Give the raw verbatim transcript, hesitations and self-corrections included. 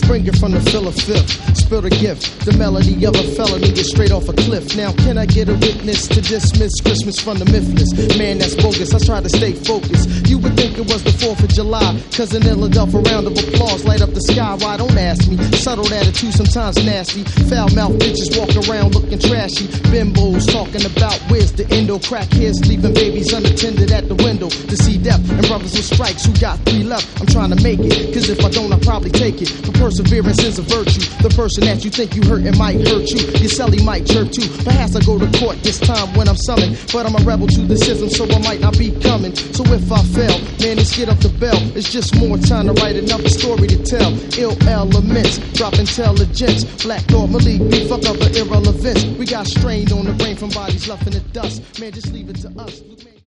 spring it from the fill of fifth. Spill the gift, the melody of a felony is straight off a cliff. Now can I get a witness to dismiss Christmas from the mythless? Man, that's bogus, I try to stay focused. You would think it was the fourth of July, cause an Philadelphia round of applause light up the sky. Why, don't ask me. Subtle attitude, sometimes nasty. Foul mouth bitches walk around looking trashy. Bimbos talking about where's the endo. Crackheads leaving babies unattended at the window to see death. And brothers with strikes who got three left. I'm trying to make it, cause if I don't, I'll probably take it. But perseverance is a virtue. The person that you think you hurt, it might hurt you. Your celly might chirp too. Perhaps I go to court this time when I'm summoned. But I'm a rebel to the system, so I might not be coming. So if I fail, man, let's get up the bell. It's just more time to write another story to tell. Ill elements, drop intelligence. Black normally beef up other irrelevance. We got strained on the brain from bodies left in the dust. Man, just leave it to us.